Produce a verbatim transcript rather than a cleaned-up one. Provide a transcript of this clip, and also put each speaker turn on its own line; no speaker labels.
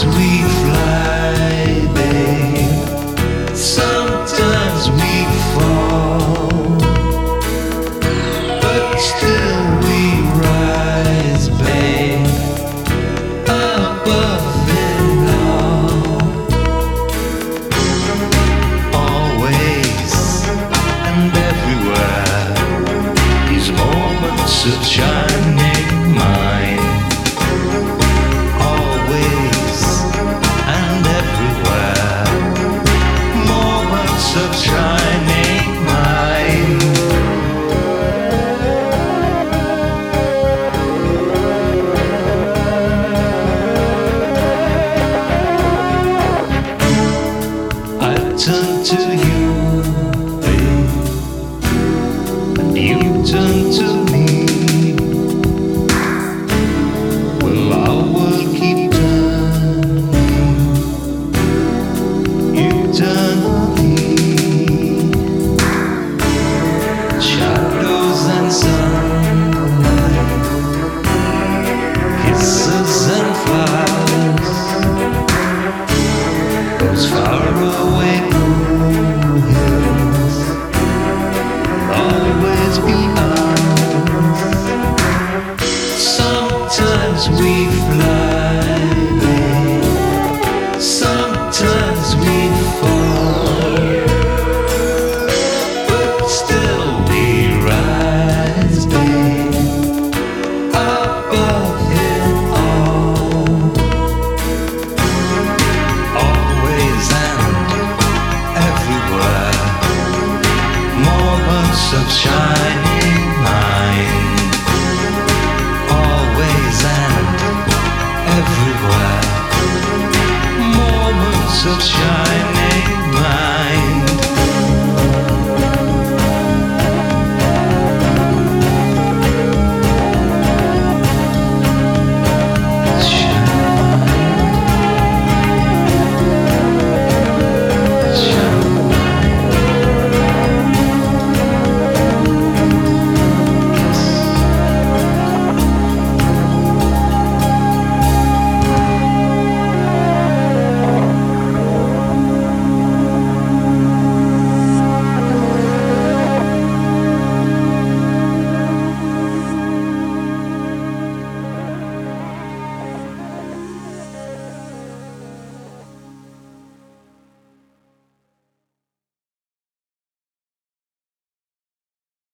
we fly, babe. Sometimes we fall, but still we rise, babe, above it all. Always and everywhere, these moments of shining mind. Always and everywhere, moments of shining mind. I turn to you, babe, and you turn to me. Will our world keep turning eternally? Shadows and sunlight, kisses and flowers, those faraway blue hills will always be ours. Sometimes we fly, babe. Sometimes we fall, but still we rise, babe, above it all. Always and everywhere, moments of shining mind. Always and everywhere, moments of shining.